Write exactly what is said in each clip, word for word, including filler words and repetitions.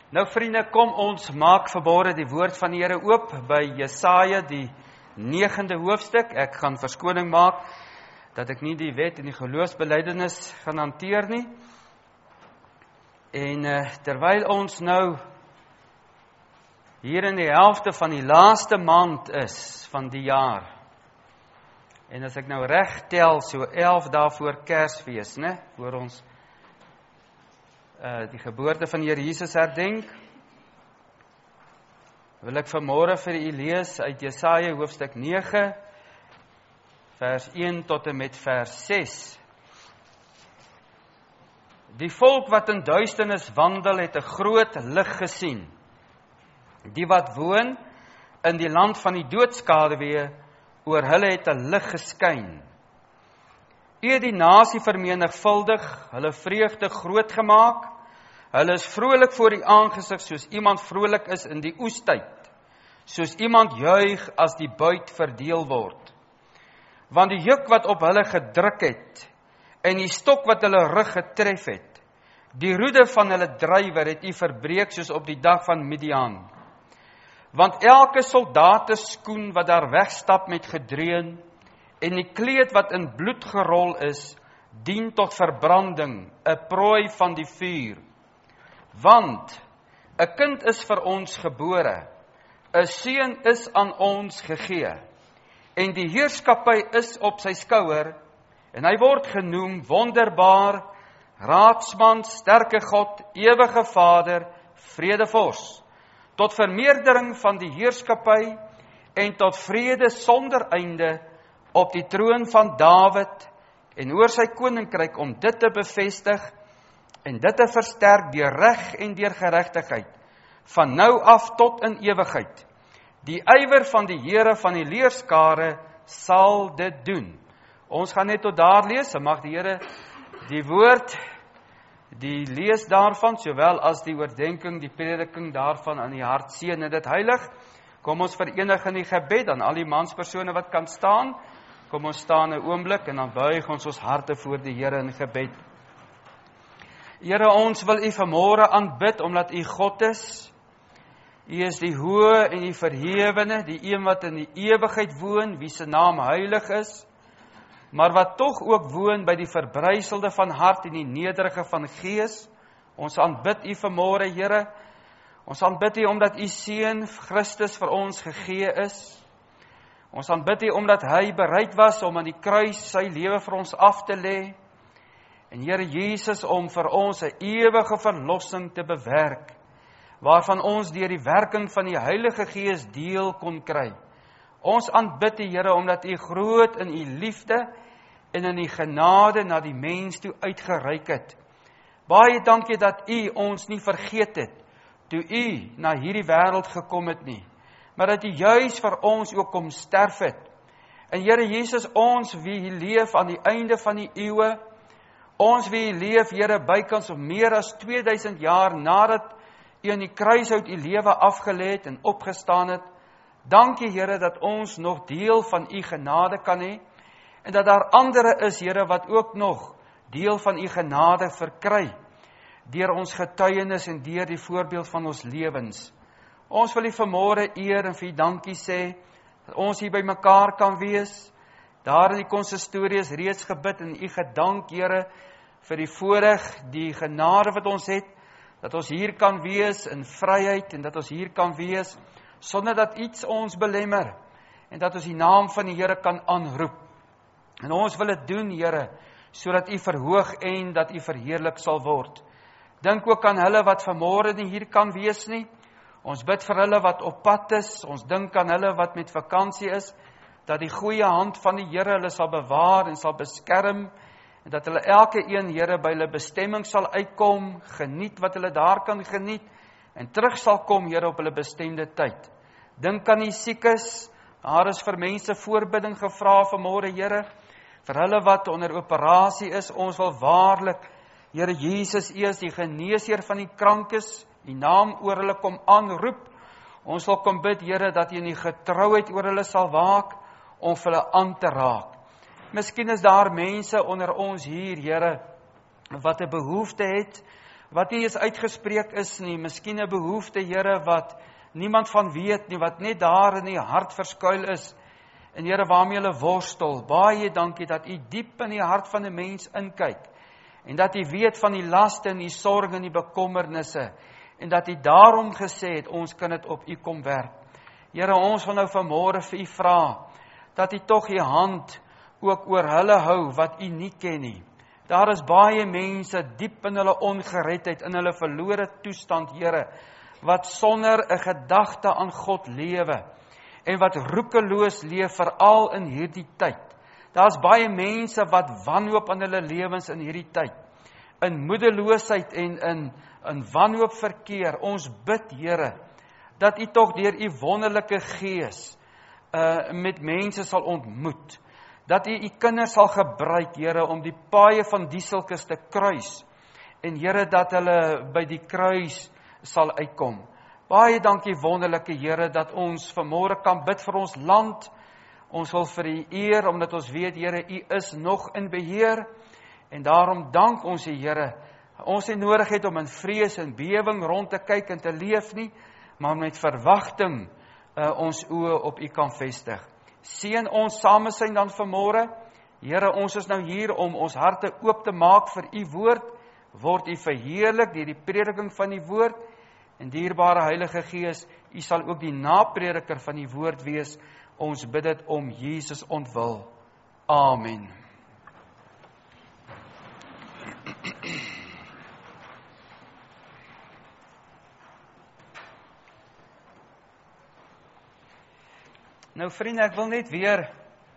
Nou vriende, kom ons maak vanmôre die woord van die Here oop by Jesaja die negende hoofstuk. Ek gaan verskoning maak dat ek nie die wet en die geloofsbelijdenis gaan hanteer nie. En uh, terwyl ons nou hier in die helfte van die laaste maand is van die jaar, en as ek nou reg tel, so elf dae voor Kersfees, né, voor ons Uh, die geboorte van die Here Jesus herdenk, wil ek vanmôre vir u lees uit Jesaja hoofstuk nege, vers een tot en met vers ses. Die volk wat in duisternis wandel, het 'n groot lig gesien. Die wat woon in die land van die doodskaduwee, oor hulle het 'n lig geskyn. U het die nasie vermenigvuldig, hulle vreugde groot gemaak. Hulle is vrolik voor die aangesig, soos iemand vrolik is in die oestyd, soos iemand juig as die buit verdeel word. Want die juk wat op hulle gedruk het, en die stok wat hulle rug getref het, die roede van hulle drywer het u verbreek, soos op die dag van Midian. Want elke soldateskoen wat daar wegstap met gedreun, en die kleed wat in bloed gerol is, dien tot verbranding, 'n prooi van die vuur. Want 'n kind is vir ons gebore, 'n seun is aan ons gegee, en die heerskappy is op sy skouer, en hy word genoem Wonderbaar, Raadsman, Sterke God, Ewige Vader, Vredevors, tot vermeerdering van die heerskappy, en tot vrede sonder einde, op die troon van Dawid, en oor sy koninkryk om dit te bevestig, en dit te versterk deur reg en deur geregtigheid, van nou af tot in ewigheid. Die ywer van die Here van die leerskare sal dit doen. Ons gaan net tot daar lees, en mag die Here die woord, die lees daarvan, sowel as die oordenking, die prediking daarvan aan die hart seën en dit heilig. Kom ons verenig in die gebed, aan al die manspersone wat kan staan. Kom ons staan 'n oomblik en dan buig ons ons harte voor die Here in gebed. Here, ons wil u vanmôre aanbid, omdat u God is. U is die hoë en die verhewene, die een wat in die ewigheid woon, wie se naam heilig is, maar wat tog ook woon by die verbryselde van hart en die nederige van gees. Ons aanbid u vanmôre, Here. Ons aanbid u omdat u seun Christus vir ons gegee is. Ons aanbid u omdat hy bereid was om aan die kruis sy lewe vir ons af te lê. En Here Jesus, om vir ons 'n ewige verlossing te bewerk, waarvan ons deur die werking van die Heilige Gees deel kon kry. Ons aanbid u, Here, omdat u groot in u liefde en in u genade na die mens toe uitgereik het. Baie dankie dat u ons nie vergeet het, toe u na hierdie wêreld gekom het nie, maar dat u juis vir ons ook kom sterf het. En Here Jesus, ons wie leef aan die einde van die eeue, ons wie leef, Here, bykans of meer as tweeduisend jaar nadat u aan die kruishout u lewe afgelê het en opgestaan het. Dankie, Here, dat ons nog deel van u genade kan hê, en dat daar andere is, Here, wat ook nog deel van u genade verkry, deur ons getuienis en deur die voorbeeld van ons lewens. Ons wil u vanmôre eer en vir u dankie sê, dat ons hier by mekaar kan wees. Daar in die konsistorie is reeds gebid en u gedank, Here, vir die voorreg, die genade wat ons het, dat ons hier kan wees in vryheid, en dat ons hier kan wees, sonder dat iets ons belemmer, en dat ons die naam van die Here kan aanroep. En ons wil dit doen, Here, sodat u verhoog en dat u verheerlik sal word. Dink ook aan hulle wat vanmôre nie hier kan wees nie. Ons bid vir hulle wat op pad is, ons dink aan hulle wat met vakansie is, dat die goeie hand van die Here hulle sal bewaar en sal beskerm, en dat hulle elke een, Here, by hulle bestemming sal uitkom, geniet wat hulle daar kan geniet, en terug sal kom, Here, op hulle bestemde tyd. Dink aan die siekes, daar is vir mense voorbidding gevra vanmôre, Here, vir hulle wat onder operasie is. Ons wil waarlik, Here Jesus, u is die geneesheer van die krankes, die naam oor hulle kom aanroep. Ons wil kom bid, Here, dat u in die getrouheid oor hulle sal waak, om vir hulle aan te raak. Miskien is daar mense onder ons hier, Here, wat 'n behoefte het, wat nie eens uitgespreek is nie, miskien 'n behoefte, Here, wat niemand van weet nie, wat net daar in die hart verskuil is, en Here, waarmee hulle worstel. Baie dankie dat U diep in die hart van 'n mens inkyk, en dat U weet van die laste en die sorge en die bekommernisse, en dat U daarom gesê het, ons kan dit op U kom werp. Here, ons wil nou vanmôre vir U vra, dat U tog U hand ook oor hulle hou, wat U nie ken nie. Daar is baie mense diep in hulle ongeredheid, in hulle verlore toestand, Here, wat sonder 'n gedagte aan God lewe, en wat roekeloos leef, veral in hierdie tyd. Daar's baie mense wat wanhoop in hulle lewens in hierdie tyd, in moedeloosheid en in, in wanhoop verkeer. Ons bid, Here, dat U tog deur U wonderlike gees uh, met mense sal ontmoet, dat U U kinders sal gebruik, Here, om die paaie van dieselkes te kruis, en Here, dat hulle by die kruis sal uitkom. Baie dankie, wonderlike Here, dat ons vanmôre kan bid vir ons land. Ons wil vir U eer, omdat ons weet, Here, U is nog in beheer, en daarom dank ons U, Here. Ons het nodig het om in vrees en bewing rond te kyk en te leef nie, maar met verwagting uh, ons oë op U kan vestig. Seën ons samesyn dan vanmôre. Here, ons is nou hier om ons harte oop te maak vir U woord. Word U verheerlik deur die prediking van die woord, en dierbare Heilige Gees, U sal ook die naprediker van die woord wees. Ons bid dit om Jesus ontwil. Amen. Nou vriende, ek wil net weer,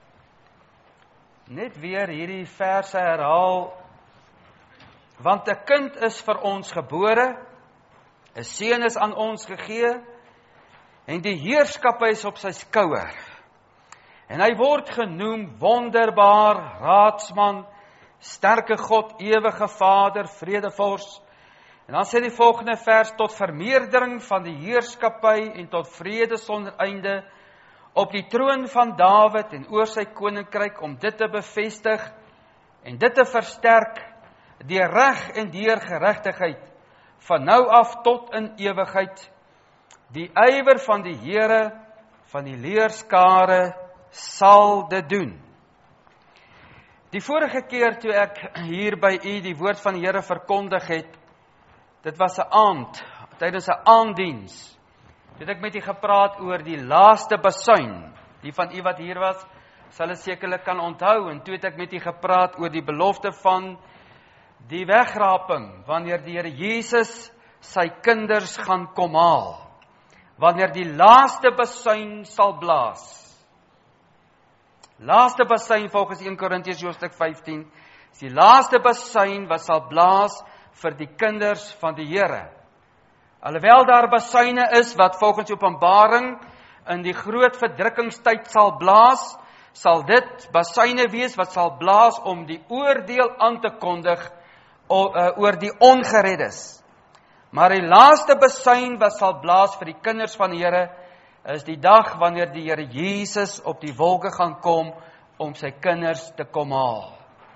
net weer hierdie verse herhaal, want 'n kind is vir ons gebore, 'n seun is aan ons gegee, en die heerskappy is op sy skouer. En hy word genoem wonderbaar, raadsman, sterke God, ewige Vader, vredevors. En dan sê die volgende vers, tot vermeerdering van die heerskappy en tot vrede sonder einde, op die troon van Dawid en oor sy koninkryk, om dit te bevestig en dit te versterk, deur reg en deur geregtigheid, van nou af tot in ewigheid. Die ywer van die Here van die leerskare sal dit doen. Die vorige keer toe ek hier by U die woord van die Here verkondig het, dit was 'n aand, tydens 'n aanddiens, toe het ek met U gepraat oor die laaste basuin. Die van U wat hier was, sal dit sekerlik kan onthou, en toe het ek met U gepraat oor die belofte van die wegraping, wanneer die Here Jesus sy kinders gaan kom haal, wanneer die laaste basuin sal blaas. Laaste basuin volgens eerste Korintiërs hoofstuk vyftien, is die laaste basuin wat sal blaas vir die kinders van die Here. Alhoewel daar basuine is wat volgens Openbaring in die groot verdrukkingstyd sal blaas, sal dit basuine wees wat sal blaas om die oordeel aan te kondig oor die ongereddes. Maar die laaste basuin wat sal blaas vir die kinders van die Here, is die dag wanneer die Here Jesus op die wolke gaan kom om sy kinders te kom haal.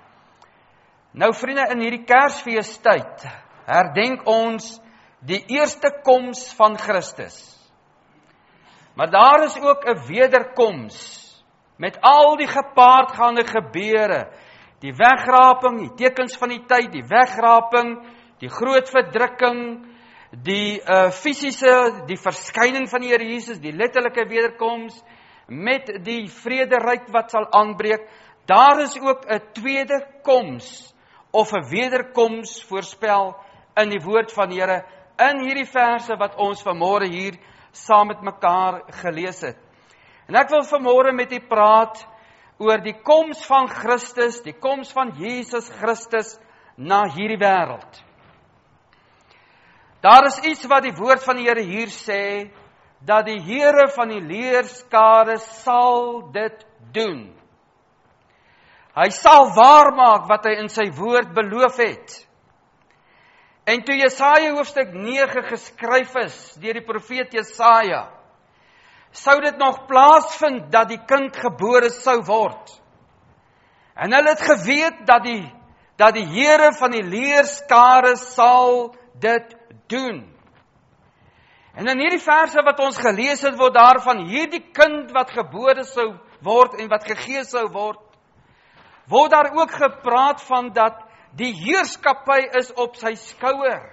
Nou vriende, in hierdie Kersfeestyd herdenk ons die eerste koms van Christus. Maar daar is ook 'n wederkoms met al die gepaardgaande gebeure, die wegraping, die tekens van die tyd, die wegraping, die groot verdrukking, die uh, fisiese, die verskyning van die Here Jesus, die letterlike wederkoms, met die vrederyk wat sal aanbreek. Daar is ook 'n tweede koms, of 'n wederkoms voorspel in die woord van die Here, in hierdie verse wat ons vanmôre hier saam met mekaar gelees het. En ek wil vanmôre met u praat oor die koms van Christus, die koms van Jesus Christus na hierdie wêreld. Daar is iets wat die woord van die Here hier sê, dat die Here van die leerskare sal dit doen. Hy sal waarmaak wat hy in sy woord beloof het. En toe Jesaja hoofstuk nege geskryf is deur die profeet Jesaja, sou dit nog plaasvind dat die kind gebore sou word. En hulle het geweet dat die dat die Here van die leerskare sal dit doen. En in hierdie verse wat ons gelees het, word daarvan hierdie kind wat gebore sou word en wat gegee sou word, word daar ook gepraat van dat die heerskappy is op sy skouer.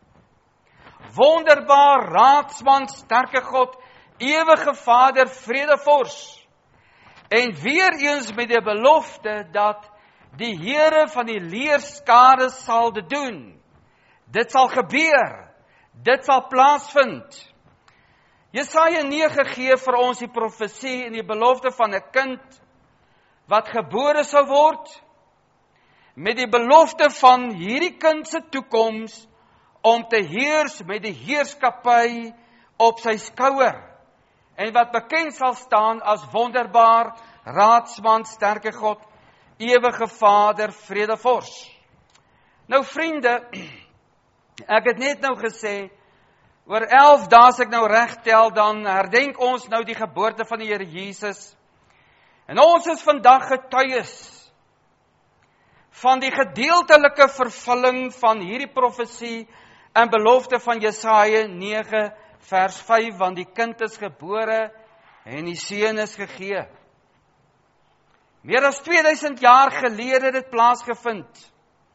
Wonderbaar, raadsman, sterke God, ewige Vader, vredevors. En weer eens met die belofte dat die Here van die leerskare sal dit doen. Dit sal gebeur. Dit sal plaasvind. Jesaja nege gee vir ons die profesie en die belofte van 'n kind wat gebore sou word, met die belofte van hierdie kind se toekoms om te heers met die heerskappy op sy skouer, en wat bekend sal staan as wonderbaar, raadsman, sterke God, ewige Vader, vredevors. Nou vriende, ek het net nou gesê, oor elf dae as ek nou reg tel, dan herdenk ons nou die geboorte van die Here Jesus. En ons is vandag getuies van die gedeeltelike vervulling van hierdie profesie en belofte van Jesaja nege vers vyf, want die kind is gebore en die seun is gegee. Meer as tweeduisend jaar gelede het dit plaasgevind.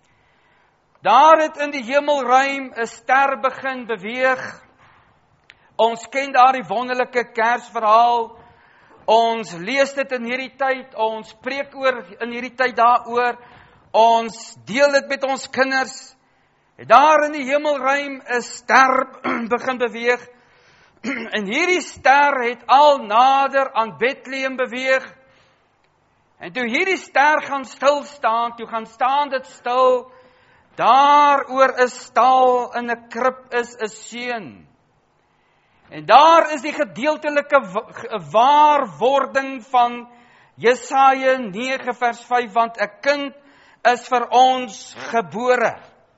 Daar het in die hemelruim 'n ster begin beweeg. Ons ken daardie wonderlike Kersverhaal. Ons lees dit in hierdie tyd, ons preek oor in hierdie tyd daaroor. Ons deel dit met ons kinders. Daar in die hemelruim 'n ster begin beweeg. En hierdie ster het al nader aan Bethlehem beweeg. En toe hierdie ster gaan stil staan, toe gaan staan dit stil, daar oor 'n stal in 'n krib is 'n seun. En daar is die gedeeltelike waarwording van Jesaja nege vers vyf, want 'n kind is vir ons gebore.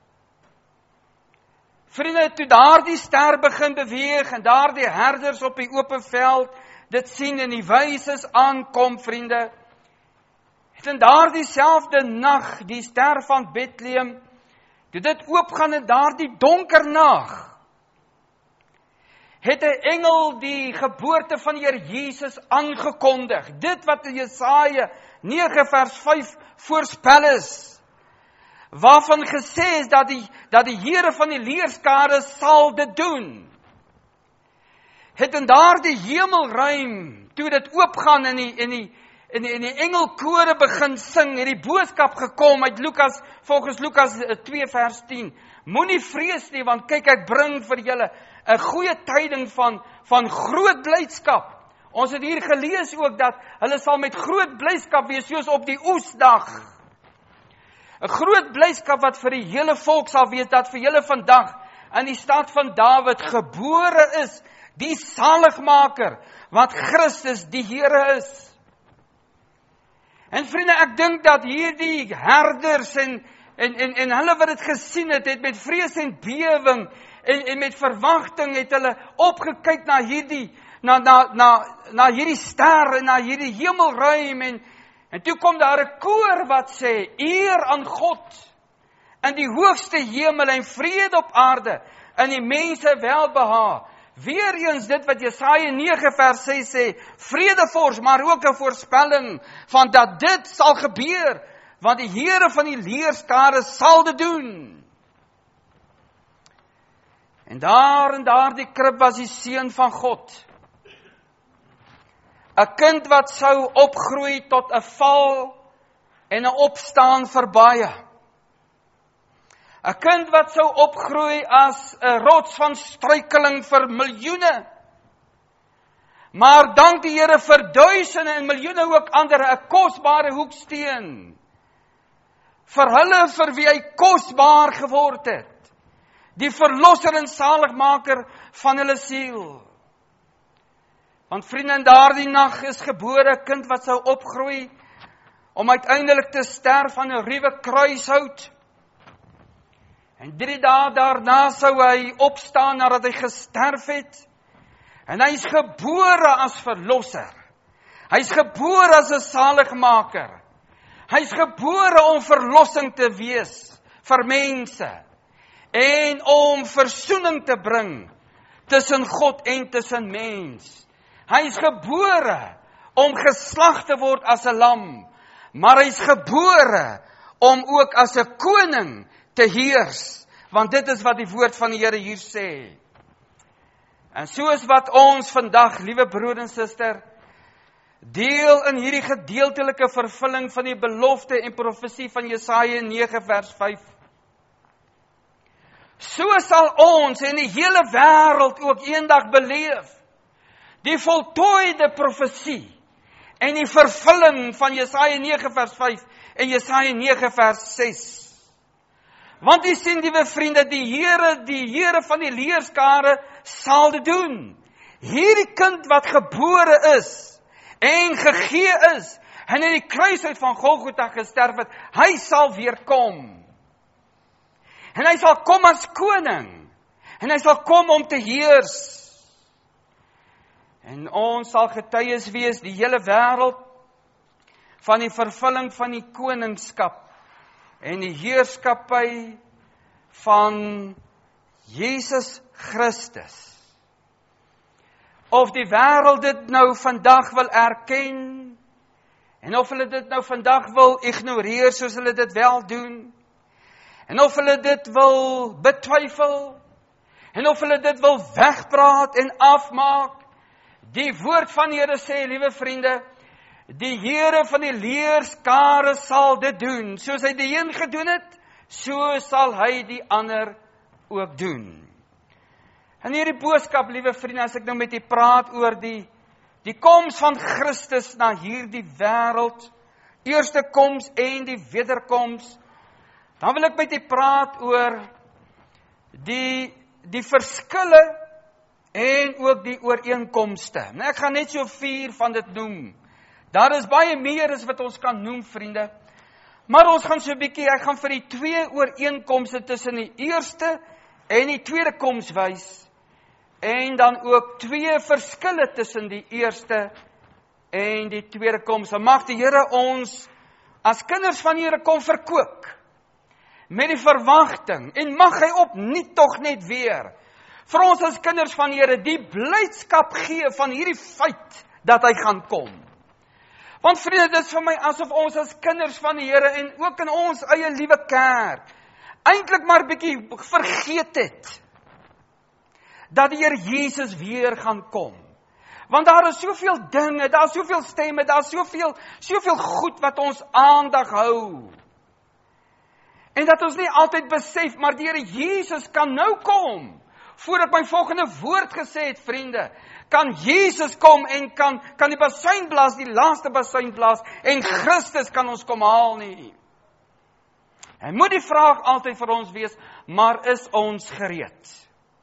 Vriende, toe daardie ster begin beweeg en daardie herders op die open veld dit sien en die wyses aankom, vriende, het in daardie selfde nag die ster van Bethlehem, toe dit oopgaan in daardie donker nag, het 'n engel die geboorte van die Here Jesus aangekondig. Dit wat in Jesaja nege vers vyf voorspel is, waarvan gesê is dat die, dat die Here van die leerskare sal dit doen. Het in daardie hemelruim, toe dit oopgaan en die, en die, en die, en die engelkore begin sing, het die boodskap gekom uit Lukas, volgens Lukas twee vers tien. Moenie vrees nie, want kyk, ek bring vir julle 'n goeie tyding van, van groot blydskap. Ons het hier gelees ook dat hulle sal met groot blydskap wees, soos op die oesdag. 'n Groot blydskap wat vir die hele volk sal wees, dat vir julle vandag in die stad van Dawid gebore is, die saligmaker, wat Christus die Here is. En vriende, ek dink dat hierdie herders en, en, en, en hulle wat dit gesien het, het met vrees en bewing en, en met verwagting het hulle opgekyk na hierdie, na, na, na, na hierdie ster en na hierdie hemelruim en, en toe kom daar 'n koor wat sê, eer aan God in die hoogste hemel en vrede op aarde, in die mense welbehaag. Weereens dit wat Jesaja nege vers ses sê, vredevors, maar ook 'n voorspelling van dat dit sal gebeur, want die Here van die leerskare sal dit doen. En daar in daardie krib was die seun van God. 'n Kind wat sou opgroei tot 'n val en 'n opstaan vir baie. 'n Kind wat sou opgroei as 'n rots van struikeling vir miljoene. Maar dank die Here vir duisende en miljoene ook ander 'n kosbare hoeksteen. Vir hulle vir wie hy kosbaar geword het. Die verlosser en saligmaker van hulle siel. Want vriende, in daardie nag is gebore 'n kind wat sou opgroei om uiteindelik te sterf aan 'n ruwe kruishout. En drie dae daarna sou hy opstaan nadat hy gesterf het. En hy is gebore as verlosser. Hy is gebore as 'n saligmaker. Hy is gebore om verlossing te wees vir mense. en om versoening te bring tussen God en tussen mens. Hy is gebore om geslag te word as 'n lam, maar hy is gebore om ook as 'n koning te heers, want dit is wat die woord van die Here hier sê. En soos wat ons vandag, liewe broer en suster, deel in hierdie gedeeltelike vervulling van die belofte en profesie van Jesaja nege vers vyf. So sal ons en die hele wêreld ook eendag beleef die voltooide profesie en die vervulling van Jesaja nege vers vyf en Jesaja nege vers ses. Want u sien, liewe vriende, die Here, die Here van die leerskare sal dit doen. Hierdie kind wat gebore is en gegee is en in die kruis uit van Golgotha gesterf het, hy sal weer kom. En hy sal kom as koning. En hy sal kom om te heers. En ons sal getuies wees, die hele wêreld, van die vervulling van die koningskap en die heerskappy van Jesus Christus. Of die wêreld dit nou vandag wil erken, en of hulle dit nou vandag wil ignoreer soos hulle dit wel doen, en of hulle dit wil betwyfel, en of hulle dit wil wegpraat en afmaak, die woord van die Here sê, liewe vriende, die Here van die leerskare sal dit doen. Soos hy die een gedoen het, so sal hy die ander ook doen. En hierdie boodskap, liewe vriende, as ek nou met u praat oor die, die koms van Christus na hierdie wêreld, eerste koms en die wederkoms, dan wil ek met u praat oor die, die verskille en ook die ooreenkomste. Nou, ek gaan net so vier van dit noem. Daar is baie meer as wat ons kan noem, vriende. Maar ons gaan so 'n bietjie, ek gaan vir die twee ooreenkomste tussen die eerste en die tweede koms wys. En dan ook twee verskille tussen die eerste en die tweede koms. En mag die Here ons as kinders van die Here kom verkoop met die verwagting, en mag hy opnuut tog net weer vir ons as kinders van die Here die blydskap gee van hierdie feit dat hy gaan kom. Want vriende, dit is vir my asof ons as kinders van die Here en ook in ons eie liewe kerk eintlik maar bietjie vergeet het dat die Here Jesus weer gaan kom. Want daar is soveel dinge, daar is soveel stemme, daar is soveel, soveel goed wat ons aandag hou. En dat ons nie altyd besef, maar die Here Jesus kan nou kom. Voordat my volgende woord gesê het, vriende, kan Jesus kom en kan, kan die basuin blaas, die laaste basuin blaas, en Christus kan ons kom haal nie. En moet die vraag altyd vir ons wees, maar is ons gereed?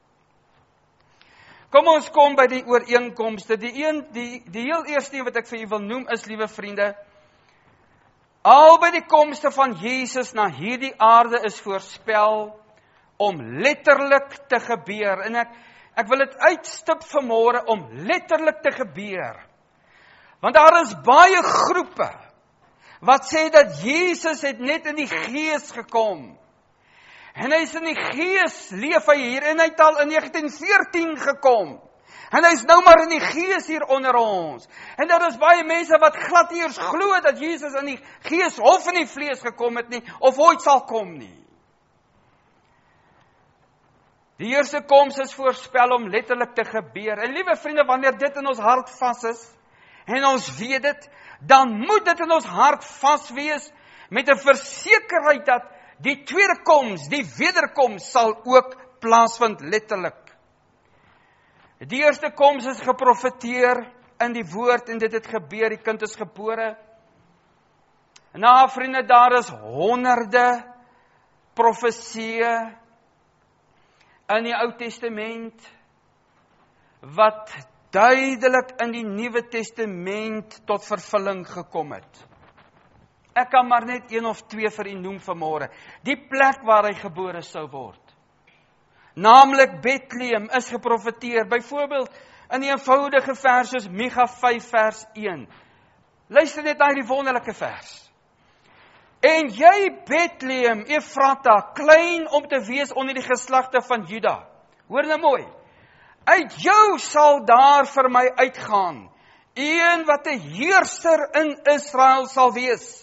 Kom ons kom by die ooreenkomste. Die een, die, die heel eerste wat ek vir u wil noem is, liewe vriende, al by die komste van Jesus na hierdie aarde is voorspel om letterlik te gebeur. En ek, ek wil dit uitstip vanmôre om letterlik te gebeur. Want daar is baie groepe wat sê dat Jesus het net in die gees gekom. En hy is in die gees, leef hy hier, en hy het al in negentien veertien gekom. En hy is nou maar in die gees hier onder ons. En daar is baie mense wat glad nie eens glo dat Jesus in die gees of in die vlees gekom het nie, of ooit sal kom nie. Die eerste koms is voorspel om letterlik te gebeur. En liewe vriende, wanneer dit in ons hart vas is, en ons weet dit, dan moet dit in ons hart vas wees, met 'n versekerheid dat die tweede koms, die wederkoms sal ook plaasvind letterlik. Die eerste koms is geprofeteer in die woord en dit het gebeur, die kind is gebore. Nou vriende, daar is honderde profesieë in die Ou Testament wat duidelik in die Nuwe Testament tot vervulling gekom het. Ek kan maar net een of twee vir u noem vanmôre. Die plek waar hy gebore sou word. Naamlik Bethlehem is geprofeteer. Byvoorbeeld in die eenvoudige vers soos Micha vyf vers een. Luister net na die wonderlike vers. En jy Bethlehem, Efrata, klein om te wees onder die geslagte van Juda. Hoor nou mooi. Uit jou sal daar vir my uitgaan, een wat 'n heerser in Israel sal wees.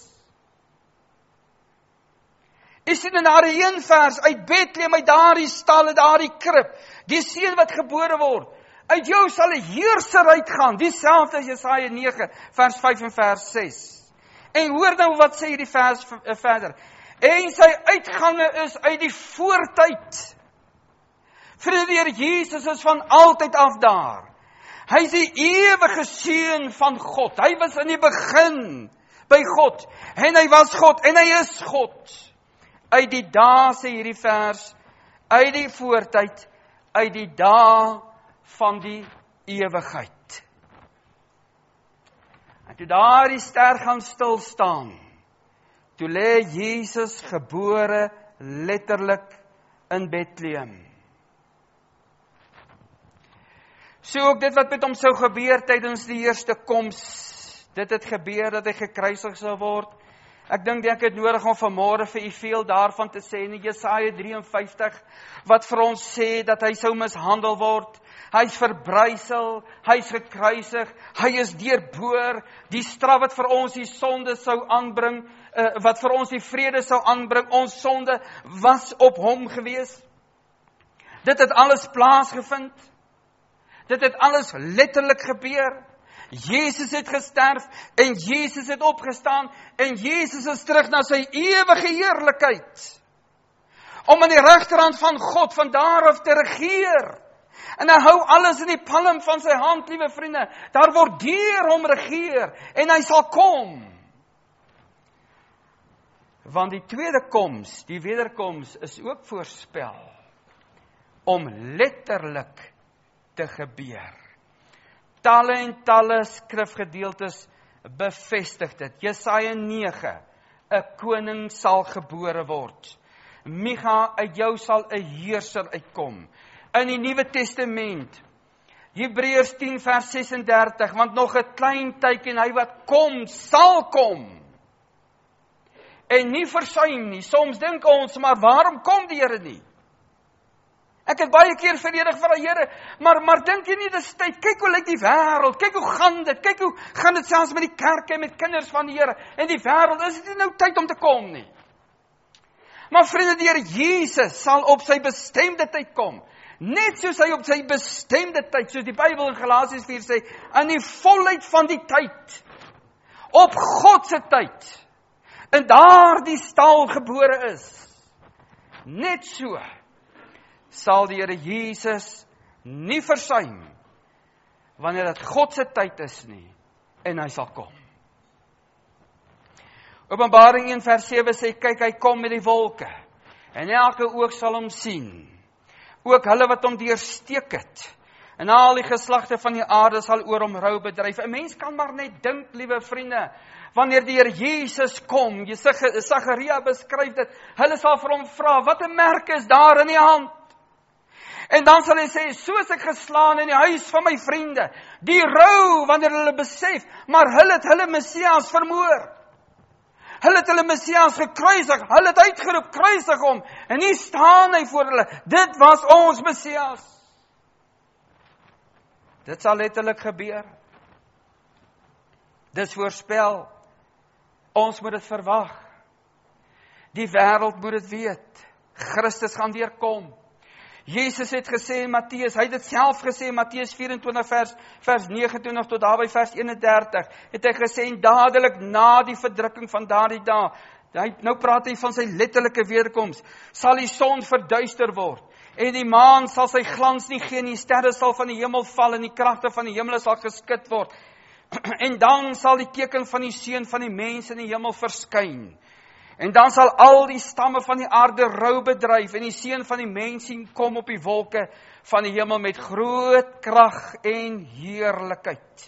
Is dit in daardie een vers, uit Bethlehem, uit daardie stal, uit daardie krib, die seun wat gebore word, uit jou sal 'n heerser uitgaan, dieselfde as Jesaja nege, vers vyf en vers ses. En hoor nou wat sê hierdie vers verder. En sy uitgange is uit die voortyd. Vriende, die Here Jesus is van altyd af daar. Hy is die ewige seun van God. Hy was in die begin by God. En hy was God en hy is God. Uit die dae, sê hierdie vers, uit die voortyd, uit die dae van die ewigheid. En toe daar die ster gaan stil staan, toe lê Jesus gebore letterlik in Bethlehem. So ook dit wat met hom sou gebeur tydens die eerste koms, dit het gebeur dat hy gekruisig sou word. Ek dink ek het nodig om vanmôre vir u veel daarvan te sê in Jesaja drie en vyftig, wat vir ons sê dat hy sou mishandel word, hy is verbrysel, hy is gekruisig, hy is deurboor, die straf wat vir ons die sonde sou aanbring, uh, wat vir ons die vrede sou aanbring, ons sonde was op hom gewees. Dit het alles plaasgevind, dit het alles letterlik gebeur. Jesus het gesterf en Jesus het opgestaan en Jesus is terug na sy ewige heerlikheid. Om aan die regterhand van God van daar af te regeer. En hy hou alles in die palm van sy hand, liewe vriende. Daar word deur hom regeer en hy sal kom. Want die tweede koms, die wederkoms is ook voorspel om letterlik te gebeur. Talle en talle skrifgedeeltes bevestig dit. Jesaja nege, 'n koning sal gebore word. Micha, uit jou sal 'n heerser uitkom. In die Nuwe Testament, Hebreërs tien vers ses en dertig, want nog 'n klein tydjie en hy wat kom, sal kom. En nie versuim nie. Soms dink ons, maar waarom kom die Here nie? Ek het baie keer verdedig vir die Here, maar, maar dink jy nie, dis tyd, kyk hoe lyk die wêreld, kyk hoe gaan dit, kyk hoe gaan dit selfs met die kerk en met kinders van die Here, en die wêreld, is dit nie nou tyd om te kom nie. Maar vriende, die Here Jesus sal op sy bestemde tyd kom, net soos hy op sy bestemde tyd, soos die Bybel in Galasiërs vier sê, in die volheid van die tyd, op God se tyd, en daar die stal gebore is, net so, sal die Here Jesus nie versuim, wanneer dit God se tyd is nie, en hy sal kom. Openbaring een vers sewe sê, kyk, hy kom met die wolke, en elke oog sal hom sien, ook hulle wat hom deursteek het, en al die geslagte van die aarde sal oor hom rou bedryf. 'n Mens kan maar net dink, liewe vriende, wanneer die Here Jesus kom, Sagaria beskryf dit, hulle sal vir hom vra, wat 'n merk is daar in die hand? En dan sal hy sê, soos ek geslaan in die huis van my vriende, die rou, wanneer hulle besef, maar hulle het hulle Messias vermoor. Hulle het hulle Messias gekruisig, hulle het uitgeroep, kruisig hom, en hier staan hy voor hulle, dit was ons Messias. Dit sal letterlik gebeur. Dis voorspel, ons moet dit verwag. Die wêreld moet dit weet, Christus gaan weer kom. Jesus het gesê in Matteus, hy het dit self gesê in Matteus vyf en twintig vers, vers nege en twintig tot daarby vers een en dertig, het hy gesê, en dadelik na die verdrukking van daardie dae, hy, nou praat hy van sy letterlike wederkoms, sal die son verduister word, en die maan sal sy glans nie gee, en die sterre sal van die hemel val, en die kragte van die hemel sal geskit word, en dan sal die teken van die seun van die mens in die hemel verskyn, en dan sal al die stamme van die aarde rou bedryf, en die seun van die mens sien kom op die wolke van die hemel met groot krag en heerlikheid.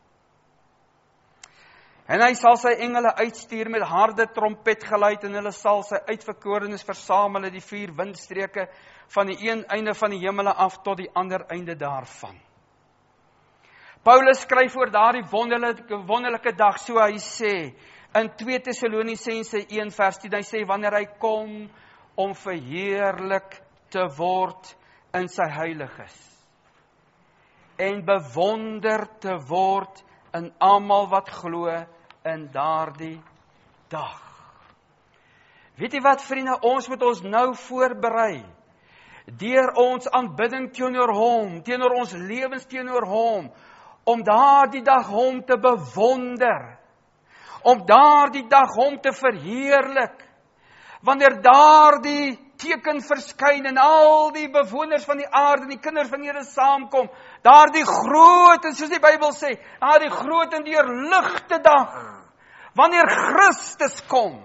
En hy sal sy engele uitstuur met harde trompetgeluid, en hulle sal sy uitverkorenes versamel in die vier windstreke van die een einde van die hemele af tot die ander einde daarvan. Paulus skryf oor daardie wonderlike, wonderlike dag, so hy sê, In twee Tessalonisense een vers tien, hy sê, wanneer hy kom om verheerlik te word in sy heiliges, en bewonder te word in almal wat glo in daardie dag. Weet jy wat, vriende, ons moet ons nou voorberei, deur ons aanbidding teenoor hom, teenoor ons lewens teenoor hom, om daardie dag hom te bewonder, om daardie dag hom te verheerlik, wanneer daardie teken verskyn en al die bewoners van die aarde en die kinders van die Here saamkom, daardie groot, en soos die Bybel sê, daardie groot en deurligte dag, wanneer Christus kom,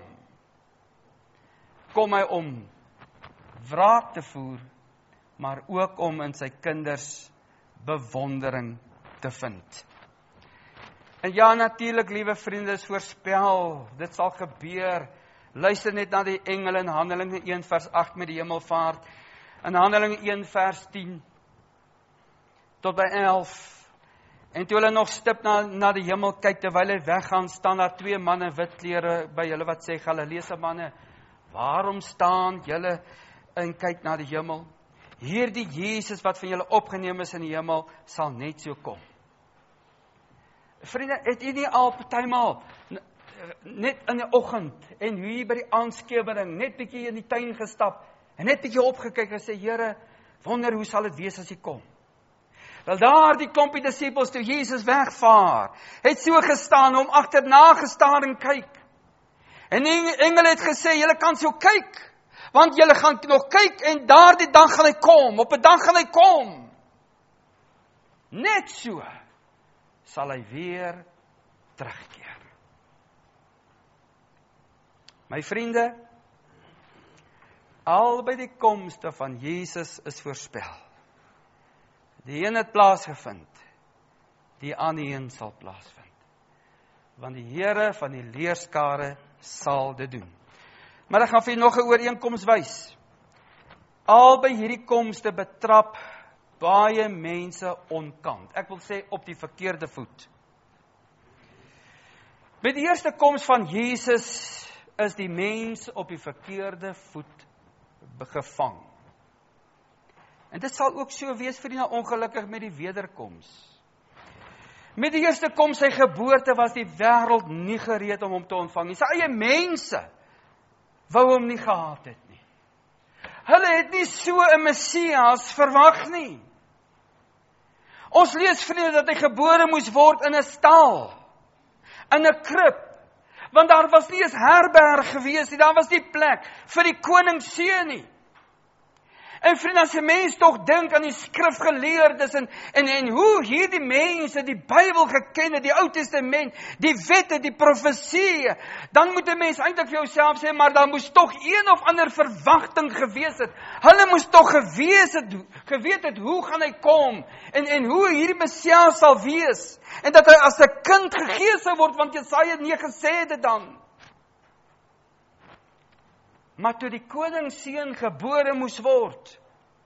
kom hy om wraak te voer, maar ook om in sy kinders bewondering te vind. En ja, natuurlik, liewe vriende, is voorspel, dit sal gebeur. Luister net na die engele in Handelinge een vers agt met die hemelvaart, in Handelinge een vers tien tot by elf. En toe hulle nog stip na, na die hemel kyk, terwyl hy weggaan, staan daar twee manne wit klere by hulle wat sê, Galileese manne, waarom staan julle en kyk na die hemel? Hierdie Jesus wat van julle opgeneem is in die hemel, sal net so kom. Vriende, het u nie al partymal net in die oggend en hier by die aanskewering net bietjie in die tuin gestap en net bietjie opgekyk en sê, Here, wonder hoe sal dit wees as hy kom? Wel daar die klompie disippels toe Jesus wegvaar, het so gestaan, hom agterna gestaan en kyk. En die engel het gesê, julle kan so kyk, want julle gaan nog kyk en daardie dag gaan hy kom, op 'n dag gaan hy kom. Net so sal hy weer terugkeer. My vriende, albei die komste van Jesus is voorspel. Die een het plaasgevind, die ander een sal plaasvind. Want die Here van die leerskare sal dit doen. Maar ek gaan vir julle nog 'n ooreenkoms wys. Albei hierdie komste betrap baie mense onkant. Ek wil sê op die verkeerde voet. Met die eerste koms van Jesus is die mens op die verkeerde voet gevang. En dit sal ook so wees vir die nou ongelukkig met die wederkoms. Met die eerste koms, sy geboorte, was die wêreld nie gereed om hom te ontvang nie. Sy eie mense wou hom nie gehad het nie. Hulle het nie so 'n Messias verwag nie. Ons lees, vriende, dat hy gebore moes word in 'n stal, in 'n krib, want daar was nie eens herberg gewees nie, daar was nie plek vir die koningsseun nie. En vriende, as 'n mens tog dink aan die skrifgeleerdes en, en, en hoe hierdie mense die Bybel geken het, die Ou Testament, die wette, die profesieë, dan moet 'n mens eintlik vir jouself sê, maar daar moes tog een of ander verwagting gewees het. Hulle moes tog gewees het, geweet het, hoe gaan hy kom, en, en hoe hierdie Messias sal wees, en dat hy as 'n kind gegee sou word, want Jesaja nege sê dit dan. Maar toe die koningsseun gebore moes word,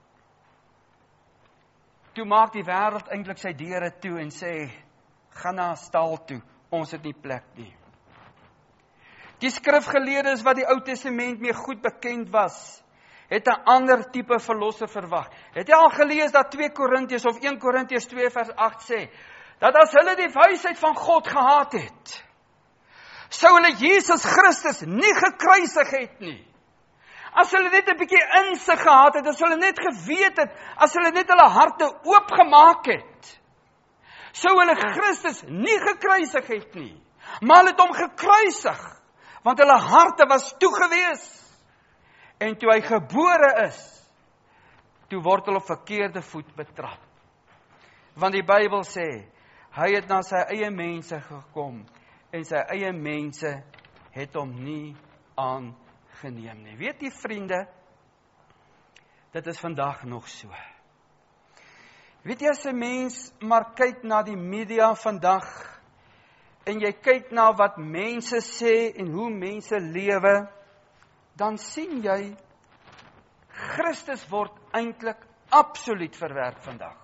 toe maak die wêreld eintlik sy deure toe en sê, gaan na 'n stal toe, ons het nie plek nie. Die skrifgeleerdes wat die Ou Testament mee goed bekend was, het 'n ander tipe verlosser verwag. Het jy al gelees dat twee Korintiërs of een Korintiërs twee vers agt sê, dat as hulle die wysheid van God gehad het, sou hulle Jesus Christus nie gekruisig het nie. As hulle net 'n bietjie insig gehad het, as hulle net geweet het, as hulle net hulle harte oopgemaak het, sou hulle Christus nie gekruisig het nie, maar hulle het hom gekruisig, want hulle harte was toegewees. En toe hy gebore is, toe word hulle op verkeerde voet betrap. Want die Bybel sê, hy het na sy eie mense gekom, en sy eie mense het hom nie aan geneem nie. Weet jy, vriende, dit is vandag nog so. Weet jy, as 'n mens maar kyk na die media vandag, en jy kyk na wat mense sê, en hoe mense lewe, dan sien jy, Christus word eintlik absoluut verwerp vandag.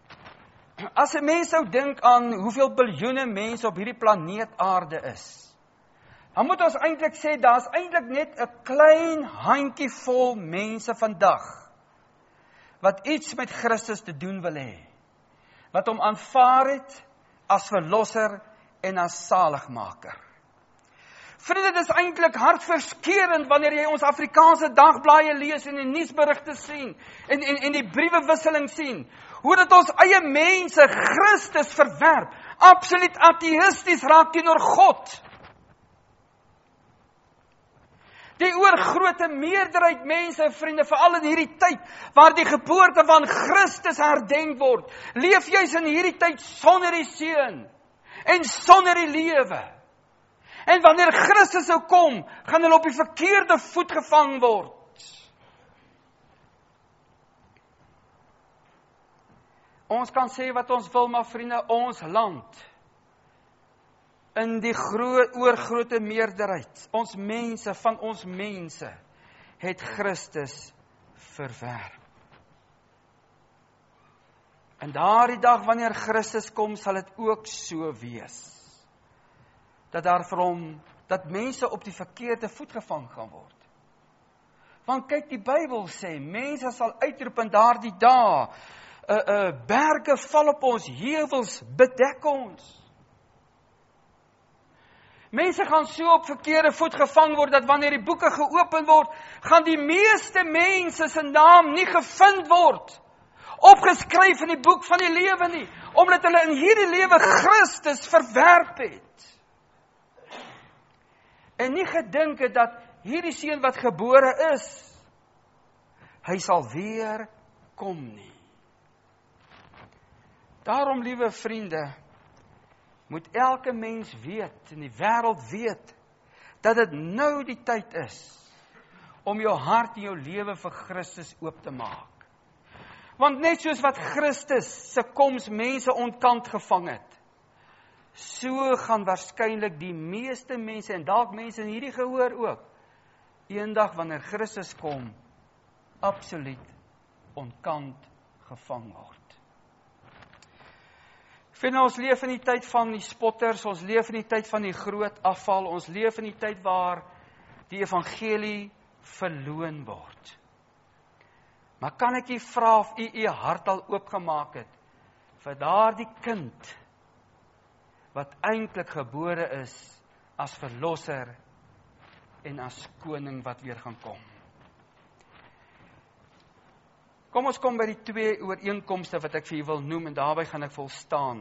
As 'n mens sou dink aan hoeveel biljoene mense op hierdie planeet aarde is, Dan moet ons eintlik sê, daar is eintlik net 'n klein handjievol mense vandag, wat iets met Christus te doen wil hê, wat hom aanvaar het as verlosser en as saligmaker. Vriende, dit is eintlik hartverskeurend wanneer jy ons Afrikaanse dagblaaie lees en die nuusberigte sien en, en, en die briewewisseling sien, hoe dat ons eie mense Christus verwerp, absoluut ateïsties raak teenoor God. Die oorgrote meerderheid mense, vriende, veral in hierdie tyd, waar die geboorte van Christus herdenk word, leef juis in hierdie tyd sonder die seun, en sonder die lewe. En wanneer Christus sou kom, gaan hulle op die verkeerde voet gevang word. Ons kan sê wat ons wil, maar vriende, ons land, in die groot, oorgrote meerderheid, ons mense, van ons mense, het Christus verwerp. En daardie dag, wanneer Christus kom, sal dit ook so wees, dat daar vir hom, dat mense op die verkeerde voet gevang gaan word. Want kyk, die Bybel sê, mense sal uitroep in daardie dae, uh, uh, berge val op ons, heuwels bedek ons. Mense gaan so op verkeerde voet gevang word, dat wanneer die boeke geopen word, gaan die meeste mense se naam nie gevind word, opgeskryf in die boek van die lewe nie, omdat hulle in hierdie lewe Christus verwerp het. En nie gedink het dat hierdie seun wat gebore is, hy sal weer kom nie. Daarom, liewe vriende, moet elke mens weet, en die wêreld weet, dat dit nou die tyd is, om jou hart en jou lewe vir Christus oop te maak. Want net soos wat Christus se koms mense ontkant gevang het, so gaan waarskynlik die meeste mense, en dalk mense in hierdie gehoor ook, eendag wanneer Christus kom, absoluut ontkant gevang word. Ek vind ons leef in die tyd van die spotters, ons leef in die tyd van die groot afval, ons leef in die tyd waar die evangelie verloon word. Maar kan ek u vra of u u hart al oopgemaak het vir daardie kind wat eintlik gebore is as verlosser en as koning wat weer gaan kom? Kom ons kom by die twee ooreenkomste wat ek vir u wil noem, en daarby gaan ek volstaan.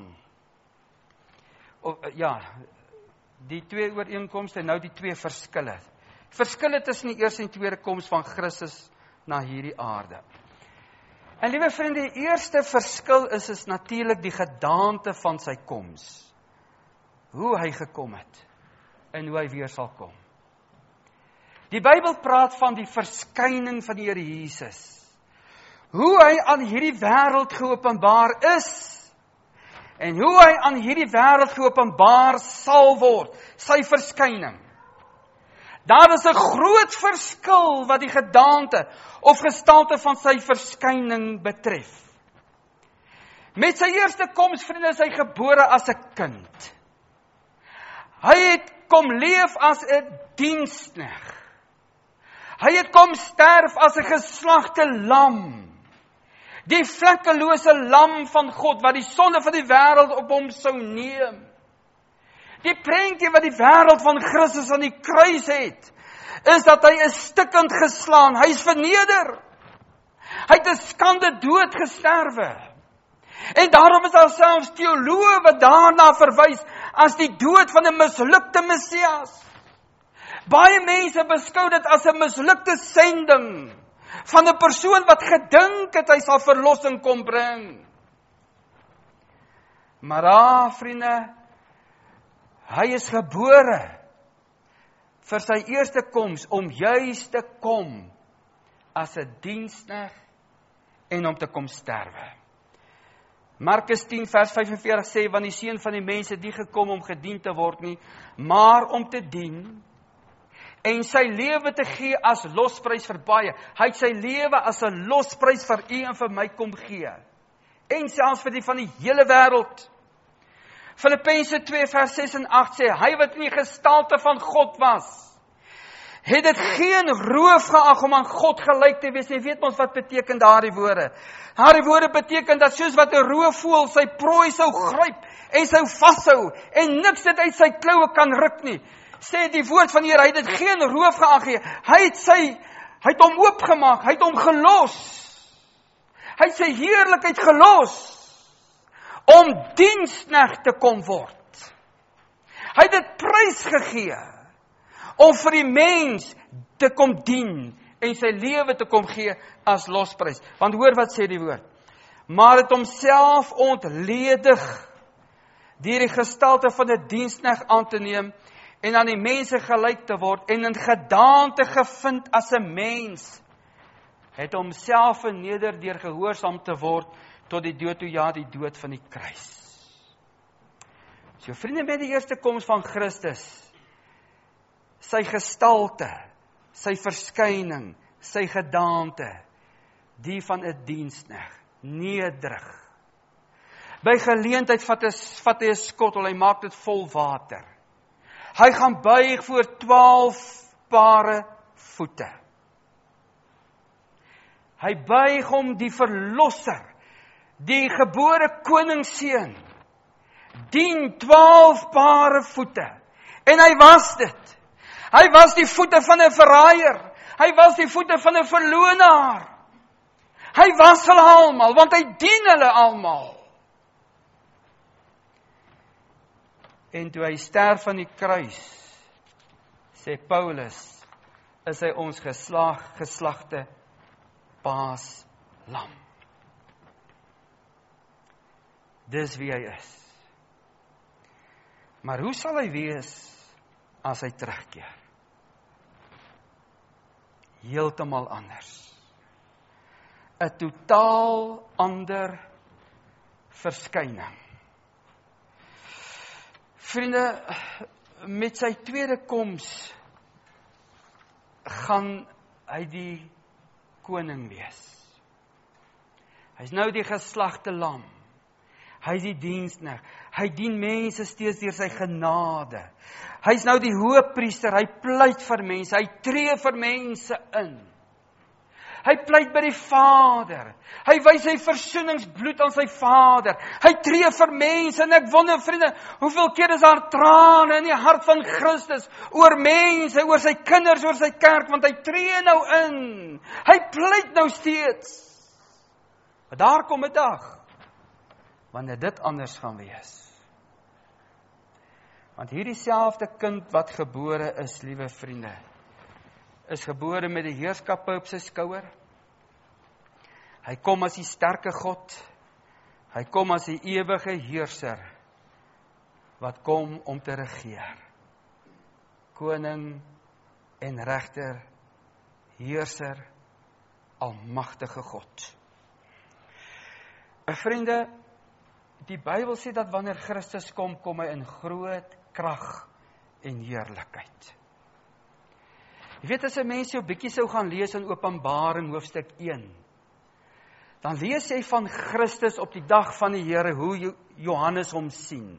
O, ja, die twee ooreenkomste en nou die twee verskille. Verskille tussen die eerste en tweede koms van Christus na hierdie aarde. En liewe vriende, die eerste verskil is, is natuurlik die gedaante van sy koms. Hoe hy gekom het, en hoe hy weer sal kom. Die Bybel praat van die verskyning van die Here Jesus. Hoe hy aan hierdie wêreld geopenbaar is, en hoe hy aan hierdie wêreld geopenbaar sal word, sy verskyning. Daar is 'n groot verskil wat die gedaante of gestalte van sy verskyning betref. Met sy eerste koms, vriende, is hy gebore as 'n kind. Hy het kom leef as 'n diensknegt. Hy het kom sterf as 'n geslagte lam. Die vlekkelose lam van God, wat die sonde van die wêreld op hom sou neem. Die prentjie wat die wêreld van Christus aan die kruis het, is dat hy is stikkend geslaan, hy is verneder. Hy het 'n skande dood gesterwe. En daarom is daar selfs teoloë wat daarna verwys as die dood van 'n mislukte Messias. Baie mense beskou dit as 'n mislukte sending van 'n persoon wat gedink het hy sal verlossing kom bring. Maar ah, vriende, hy is gebore vir sy eerste koms om juis te kom as 'n diensknegt en om te kom sterwe. Markus tien vers vyfenveertig sê, want die seun van die mense het nie gekom om gedien te word nie, maar om te dien en sy lewe te gee as losprys vir baie. Hy het sy lewe as 'n losprys vir u en vir my kom gee. En selfs vir die van die hele wêreld. Filippense twee vers ses en agt sê, hy wat in die gestalte van God was, het dit geen roof geag om aan God gelyk te wees. Jy weet ons wat beteken daardie woorde. Daardie woorde beteken dat soos wat 'n roofvoël sy prooi sou gryp en sou vashou en niks dit uit sy kloue kan ruk nie. Sê die woord van die Here, hy het dit geen roof geag nie. Hy het sy hy het hom oopgemaak, hy het hom gelos. Hy het sy heerlikheid gelos om diensknegt te kom word. Hy het dit prys gegee om vir die mens te kom dien en sy lewe te kom gee as losprys. Want hoor wat sê die woord. Maar het homself ontledig deur die gestalte van 'n diensknegt aan te neem en aan die mense gelyk te word en in gedaante gevind as 'n mens, het homself verneder deur gehoorsaam te word tot die dood, toe ja, die dood van die kruis. So vriende, met die eerste koms van Christus, sy gestalte, sy verskyning, sy gedaante, die van 'n diensknegt, nederig. By geleentheid vat hy, vat hy 'n skottel, hy maak dit vol water. Hy gaan buig voor twaalf pare voete. Hy buig om die verlosser, die gebore koningsseun, dien twaalf pare voete. En hy was dit. Hy was die voete van 'n verraaier. Hy was die voete van 'n verloönaar. Hy was hulle almal, want hy dien hulle almal. En toe hy sterf aan die kruis, sê Paulus, is hy ons geslag, geslagte paaslam. Dis wie hy is. Maar hoe sal hy wees as hy terugkeer? Heeltemal anders. 'n totaal ander verskyning. Vriende, met sy tweede koms gaan hy die koning wees. Hy's nou die geslagte lam. Hy is die diensknegt. Hy dien mense steeds deur sy genade. Hy's nou die hoëpriester. Hy pleit vir mense. Hy tree vir mense in. Hy pleit by die Vader. Hy wys sy versoeningsbloed aan sy Vader. Hy tree vir mense. En ek wonder, vriende, hoeveel keer is daar trane in die hart van Christus oor mense, oor sy kinders, oor sy kerk, want hy tree nou in. Hy pleit nou steeds. Maar daar kom 'n dag wanneer dit anders gaan wees. Want hierdie selfde kind wat gebore is, liewe vriende, is gebore met die heerskappe op sy skouer. Hy kom as die sterke God. Hy kom as die ewige heerser, wat kom om te regeer. Koning en regter, heerser, almagtige God. Vriende, die Bybel sê dat wanneer Christus kom, kom hy in groot krag en heerlikheid. Jy weet, as 'n mens so 'n bietjie sou gaan lees in Openbaring hoofstuk een, dan lees jy van Christus op die dag van die Here, hoe Johannes hom sien.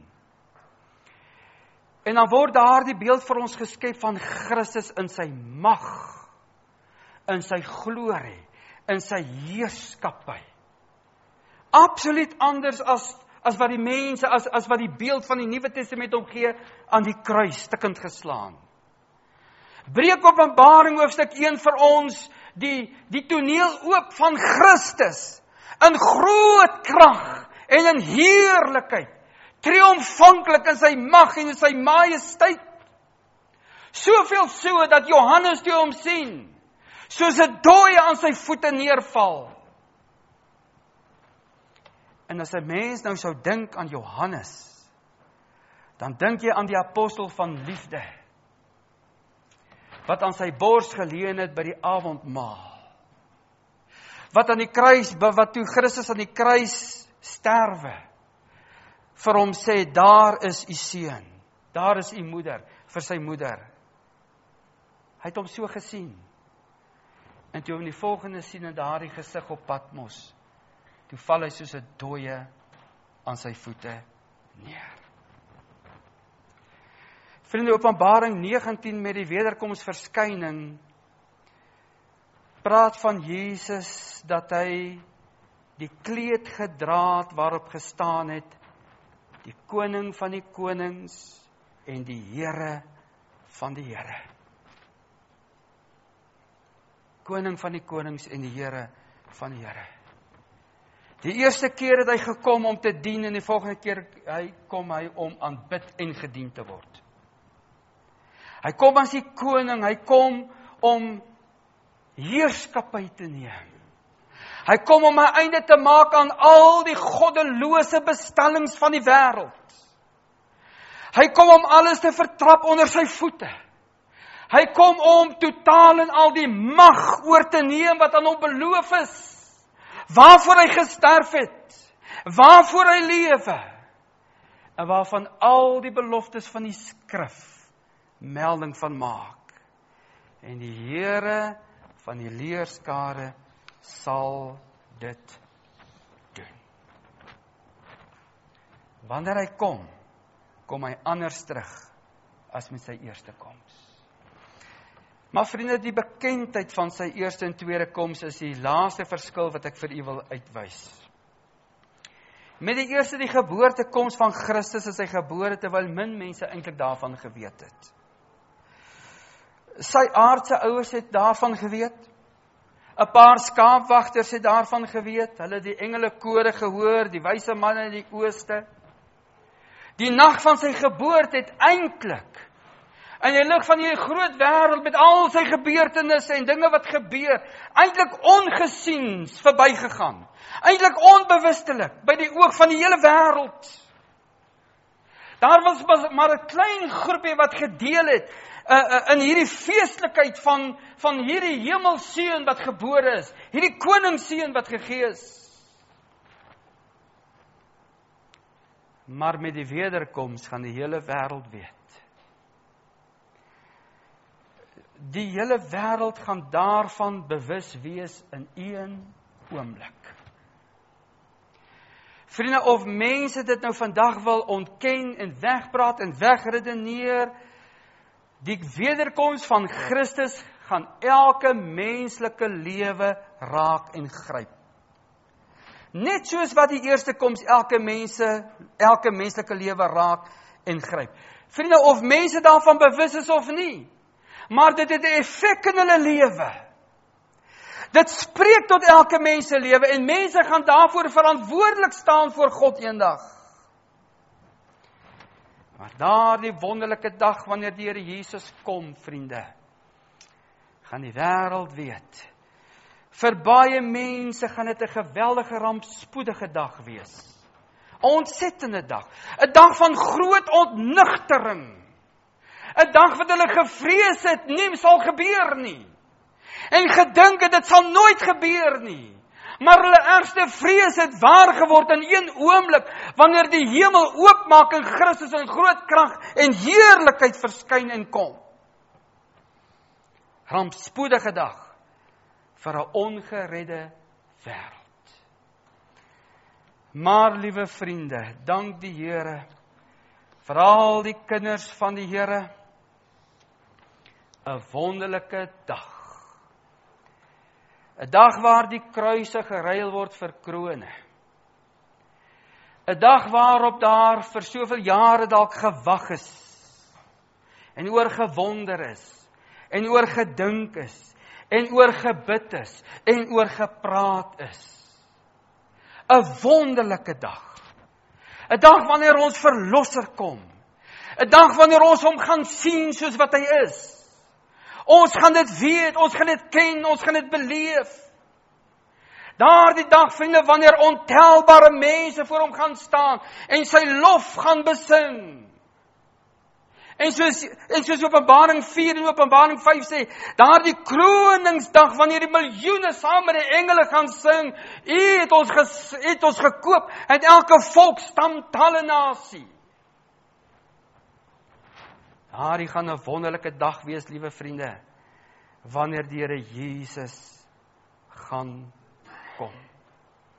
En dan word daar die beeld vir ons geskep van Christus in sy mag, in sy glorie, in sy heerskappy. Absoluut anders as as wat die mense, as, as wat die beeld van die Nuwe Testament omgee, aan die kruis stukkend geslaan. Breek Openbaring hoofstuk een vir ons die, die toneel oop van Christus, in groot krag en in heerlikheid, triomfantlik in sy mag en in sy majesteit. Soveel so, dat Johannes toe hom sien, soos 'n dooie aan sy voete neerval. En as 'n mens nou sou dink aan Johannes, dan dink jy aan die apostel van liefde, wat aan sy bors geleen het by die avondmaal. Wat aan die kruis, wat toe Christus aan die kruis sterwe, vir hom sê, daar is u seun, daar is u moeder, vir sy moeder. Hy het hom so gesien. En toe hom die volgende sien in daardie gesig op Patmos, toe val hy soos 'n dooie aan sy voete neer. Vriende, Openbaring negentien met die wederkomsverskyning praat van Jesus dat hy die kleed gedra het waarop gestaan het, die koning van die konings en die Here van die Here. Koning van die konings en die Here van die Here. Die eerste keer het hy gekom om te dien en die volgende keer hy kom hy om aanbid en gedien te word. Hy kom as die koning, hy kom om heerskappy te neem. Hy kom om 'n einde te maak aan al die goddelose bestellings van die wêreld. Hy kom om alles te vertrap onder sy voete. Hy kom om totaal en al die mag oor te neem wat aan hom beloof is. Waarvoor hy gesterf het, waarvoor hy lewe, en waarvan al die beloftes van die skrif melding van maak. En die Here van die leerskare sal dit doen. Wanneer hy kom, kom hy anders terug as met sy eerste koms. Maar vriende, die bekendheid van sy eerste en tweede koms is die laaste verskil wat ek vir u wil uitwys. Met die eerste, die geboortekoms van Christus, is hy gebore terwyl min mense eintlik daarvan geweet het. Sy aardse ouers het daarvan geweet. 'n Paar skaapwagters het daarvan geweet. Hulle het die engele kore gehoor, die wyse manne in die ooste. Die nag van sy geboorte het eintlik in die lig van die groot wêreld met al sy gebeurtenisse en dinge wat gebeur, eintlik ongesiens verbygegaan. Eintlik onbewustelik by die oog van die hele wêreld. Daar was maar 'n klein groepie wat gedeel het uh, uh, in hierdie feestelikheid van van hierdie hemelseun wat gebore is, hierdie koningsseun wat gegee is. Maar met die wederkoms gaan die hele wêreld weet. Die hele wêreld gaan daarvan bewus wees in een oomblik. Vriende, of mense dit nou vandag wil ontken en wegpraat en wegredeneer, die wederkoms van Christus gaan elke menslike lewe raak en gryp. Net soos wat die eerste koms elke mense, elke menslike lewe raak en gryp. Vriende, of mense daarvan bewus is of nie, maar dit het 'n effek in hulle lewe. Dit spreek tot elke mens se lewe en mense gaan daarvoor verantwoordelik staan voor God eendag. Maar daardie wonderlike dag wanneer die Here Jesus kom, vriende, gaan die wêreld weet. Vir baie mense gaan dit 'n geweldige rampspoedige dag wees. 'n Ontsettende dag. 'n Dag van groot ontnugtering. 'n Dag wat hulle gevrees het, nie sal gebeur nie. En gedink het, dit sal nooit gebeur nie. Maar hulle ergste vrees het waar geword in een oomblik, wanneer die hemel oopmaak en Christus in groot krag en heerlikheid verskyn en kom. Rampspoedige dag vir 'n ongeredde wêreld. Maar, liewe vriende, dank die Here vir al die kinders van die Here, 'n wonderlike dag. 'n Dag waar die kruise geruil word vir krone. 'n Dag waarop daar vir soveel jare dalk gewag is. En oor gewonder is. En oor gedink is. En oor gebid is. En oor gepraat is. 'n Wonderlike dag. 'n Dag wanneer ons verlosser kom. 'n Dag wanneer ons hom gaan sien soos wat hy is. Ons gaan dit weet, ons gaan dit ken, ons gaan dit beleef. Daardie dag, vriende, wanneer ontelbare mense voor hom gaan staan en sy lof gaan besing. En soos, en soos Openbaring vier en Openbaring vyf sê, daardie kroningsdag wanneer die miljoene saam met die engele gaan sing, U het ons, ges, het ons gekoop uit elke volk, stam, taal en nasie. Daardie gaan 'n wonderlike dag wees, liewe vriende, wanneer die Here Jesus gaan kom.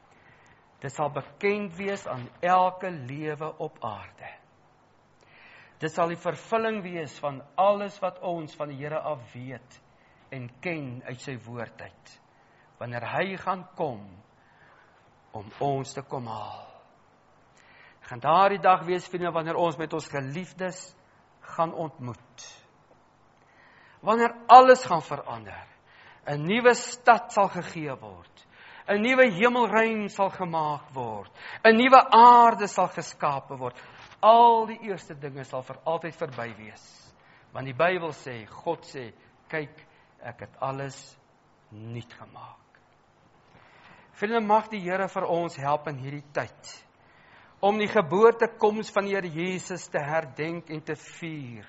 Dit sal bekend wees aan elke lewe op aarde. Dit sal die vervulling wees van alles wat ons van die Here af weet en ken uit sy woord uit. Wanneer hy gaan kom om ons te kom haal. Gaan daardie dag wees, vriende, wanneer ons met ons geliefdes gaan ontmoet. Wanneer alles gaan verander. 'n Nuwe stad sal gegee word. 'n Nuwe hemelruim sal gemaak word. 'n Nuwe aarde sal geskape word. Al die eerste dinge sal vir altyd verby wees. Want die Bybel sê, God sê, kyk, ek het alles nuut gemaak. Vriende, mag die Here vir ons help in hierdie tyd, om die geboortekoms van die Here Jesus te herdenk en te vier.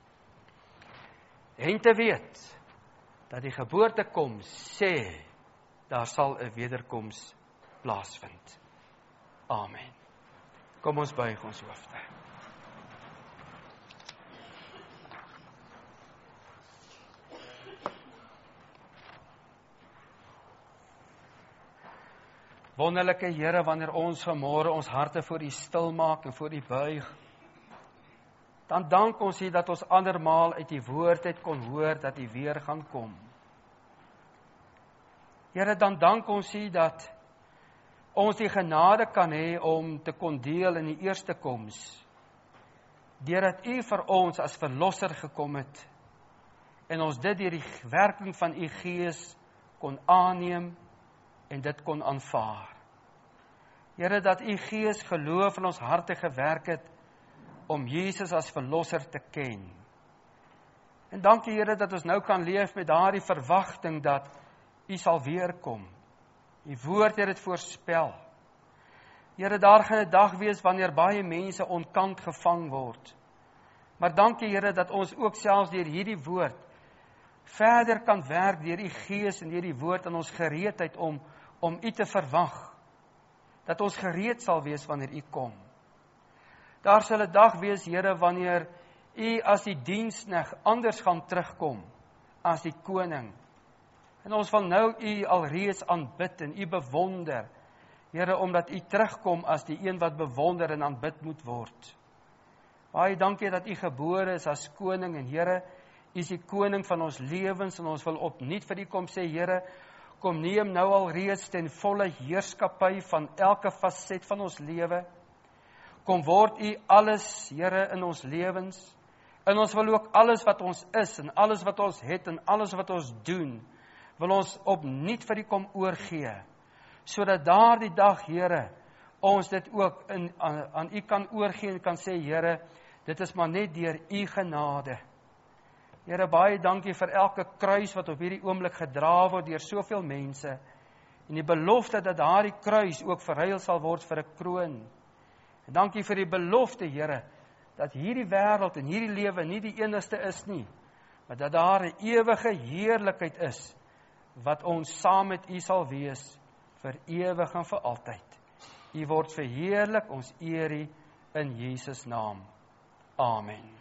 En te weet, dat die geboortekoms sê, daar sal 'n wederkoms plaasvind. Amen. Kom ons buig ons hoofde. Wonderlike Here, wanneer ons vanmôre ons harte voor U stil maak en voor U buig, dan dank ons U dat ons andermaal uit die woord uit kon hoor dat U weer gaan kom. Here, dan dank ons U dat ons die genade kan hê om te kon deel in die eerste koms, deurdat U vir ons as verlosser gekom het, en ons dit deur die werking van U Gees kon aanneem en dit kon aanvaar. Here, dat U Gees geloof in ons harte gewerk het om Jesus as verlosser te ken. En dankie Here dat ons nou kan leef met daardie verwagting dat U sal weerkom. U woord het dit voorspel. Here, daar gaan 'n dag wees wanneer baie mense onkant gevang word. Maar dankie Here dat ons ook selfs deur hierdie woord verder kan werk deur U Gees en deur die woord in ons gereedheid om om U te verwag. Dat ons gereed sal wees wanneer U kom. Daar sal 'n dag wees, Here, wanneer U as die diensknegt anders gaan terugkom as die koning. En ons wil nou U alreeds aanbid en U bewonder, Here, omdat U terugkom as die een wat bewonder en aanbid moet word. Baie dankie dat U gebore is as koning en Here, U is die koning van ons lewens en ons wil opnuut vir U kom sê, Here, kom neem nou al reeds ten volle heerskappy van elke faset van ons lewe. Kom word U alles, Here, in ons lewens. En ons wil ook alles wat ons is en alles wat ons het en alles wat ons doen, wil ons opnuut vir U kom oorgee, sodat daardie dag, Here, ons dit ook in, aan, aan U kan oorgee en kan sê, Here, dit is maar net deur U genade. Here, baie dankie vir elke kruis wat op hierdie oomblik gedra word deur soveel mense, en die belofte dat daardie kruis ook verruil sal word vir 'n kroon. En dankie vir die belofte, Here, dat hierdie wêreld en hierdie lewe nie die enigste is nie, maar dat daar 'n ewige heerlikheid is, wat ons saam met U sal wees, vir ewig en vir altyd. U word verheerlik, ons eer U in Jesus naam. Amen.